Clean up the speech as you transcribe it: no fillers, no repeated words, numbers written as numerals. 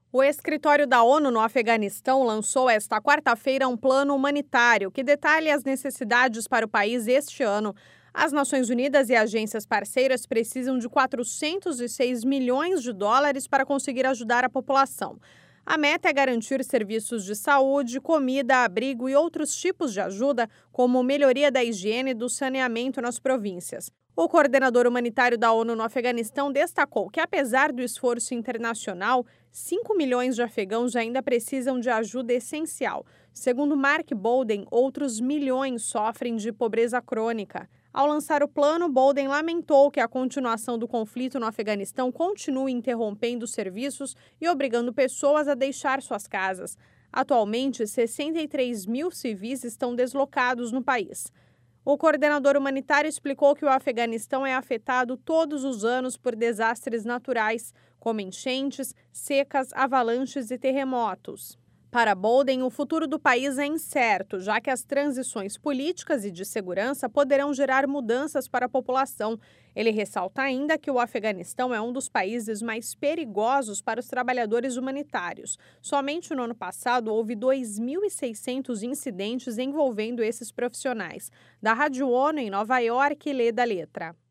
O escritório da ONU no Afeganistão lançou esta quarta-feira um plano humanitário que detalha as necessidades para o país este ano. As Nações Unidas e agências parceiras precisam de 406 milhões de dólares para conseguir ajudar a população. A meta é garantir serviços de saúde, comida, abrigo e outros tipos de ajuda, como melhoria da higiene e do saneamento nas províncias. O coordenador humanitário da ONU no Afeganistão destacou que, apesar do esforço internacional, 5 milhões de afegãos ainda precisam de ajuda essencial. Segundo Mark Bolden, outros milhões sofrem de pobreza crônica. Ao lançar o plano, Bolden lamentou que a continuação do conflito no Afeganistão continue interrompendo os serviços e obrigando pessoas a deixar suas casas. Atualmente, 63 mil civis estão deslocados no país. O coordenador humanitário explicou que o Afeganistão é afetado todos os anos por desastres naturais, como enchentes, secas, avalanches e terremotos. Para Bolden, o futuro do país é incerto, já que as transições políticas e de segurança poderão gerar mudanças para a população. Ele ressalta ainda que o Afeganistão é um dos países mais perigosos para os trabalhadores humanitários. Somente no ano passado houve 2.600 incidentes envolvendo esses profissionais. Da Rádio ONU em Nova York, Lê da Letra.